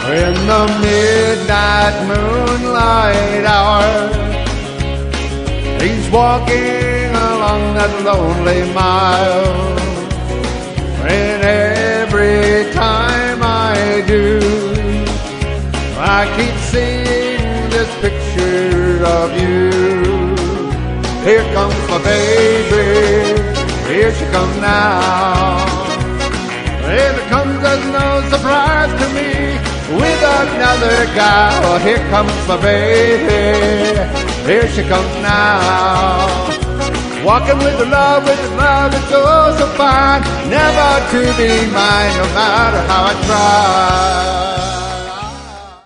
In the midnight moonlight hour, he's walking along that lonely mile. And every time I do, I keep seeing this picture of you. Here comes my baby, here she comes now. And it comes as no surprise to me, with another guy. Oh, here comes my baby, here she comes now. Walking with the love it's oh so fine, never to be mine, no matter how I try.